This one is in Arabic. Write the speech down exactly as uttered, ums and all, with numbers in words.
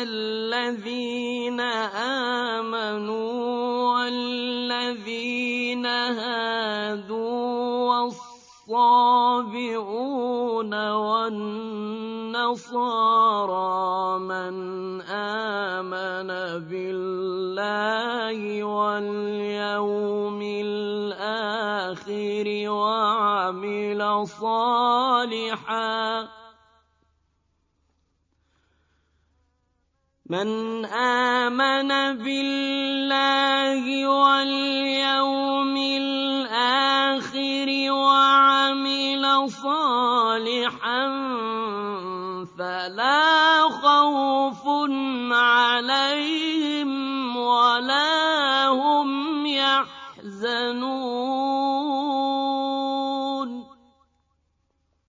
الذين آمنوا والذين هادوا والصابئون والنصارى من آمن بالله واليوم الآخر وعمل صالحا من آمن بالله واليوم الآخر وعمل صالحا فلا خوف عليهم ولا هم يحزنون